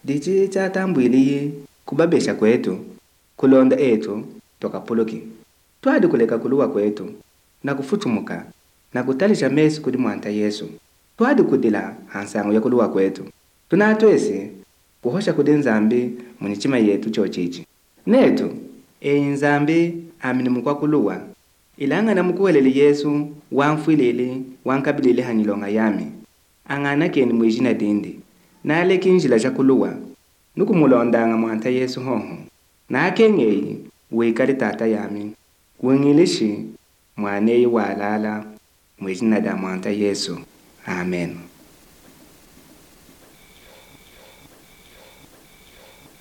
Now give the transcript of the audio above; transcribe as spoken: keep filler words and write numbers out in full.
dichi cha tambwili kubabesha kwetu kulonda etu toka poloki twadi kuleka kuluwa kwetu na kufutumuka na kutalisha mesu kudi mwanta Yesu twadi kudila hansango ya kuluwa kwetu tunatwesi kuhosha kudi nzambi munichima yetu chochichi netu e nzambi amini mukwa kuluwa ilanga na mukuwelele Yesu wamfwilili wankabilile hanilonga yami angana keni mwijina dindi na aleki njila ja kuluwa nukumulondanga mwanta Yesu hoho na akengeyi wikali tata yami wengilishi mwaneyi walala mwijina da mwanta Yesu. Amen.